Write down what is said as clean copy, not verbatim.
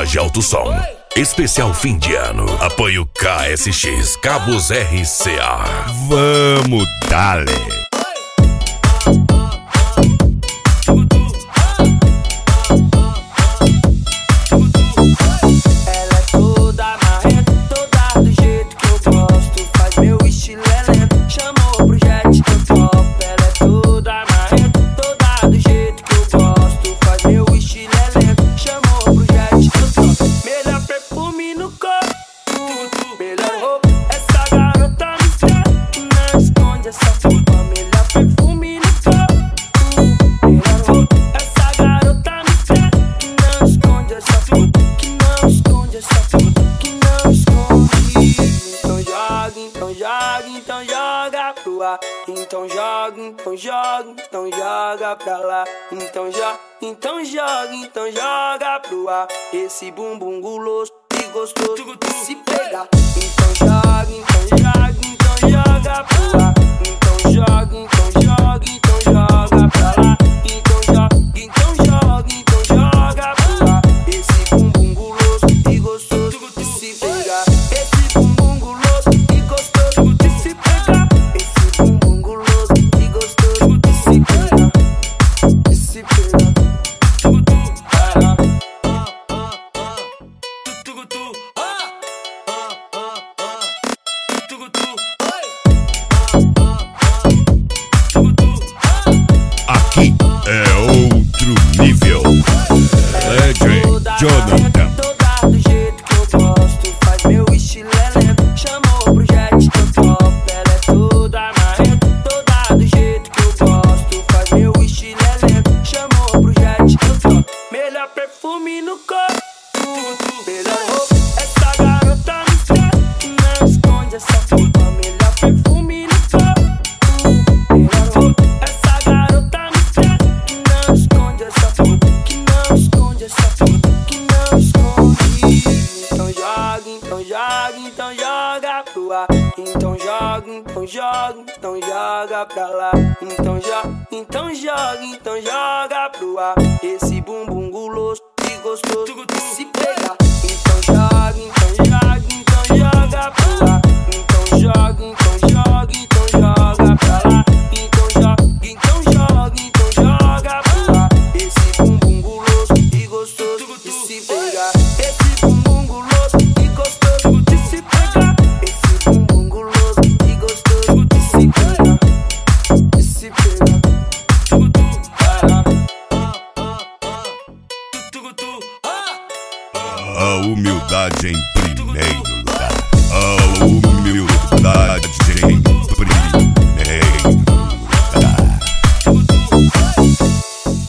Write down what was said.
Garage Alto Som. Especial fim de ano. Apoio KSX Cabos RCA. Vamos dale! Então joga pro ar. Então joga pra lá. Então joga pro ar. Esse bumbum guloso e gostoso de se pegar. Então joga pro ar. Então joga pra lá. Então joga pro ar. Esse bumbum guloso e gostoso de se pegar. Esse bumbum guloso e gostoso de se pegar. Esse bumbum guloso e gostoso de se pegar. De se pegar. Aqui é outro nível. Legend Jonathan. Toda do jeito que eu gosto. Faz meu estilo é lento. Chamou pro jet que eu topo. Ela é toda marrenta. Toda do jeito que eu gosto. Faz meu estilo é lento. Chamou pro jet que eu topo. Melhor perfume no corpo. Melhor roupa. Essa garota me quer. Não esconde essa roupa. Melhor perfume no corpo. Melhor roupa. Essa garota me quer. Não esconde essa roupa. Que não esconde essa roupa. Que não esconde. Então joga pro ar. Então joga pra lá. Então joga pro ar. Esse bumbum guloso e gostoso de se pegar. Então joga pro ar. Então joga pra lá. Então joga pro ar. Esse bumbum guloso e gostoso de se pegar. Esse bumbum guloso e gostoso de se pegar. Esse bumbum guloso e gostoso de se pegar. De se pegar. A humildade em primeiro lugar.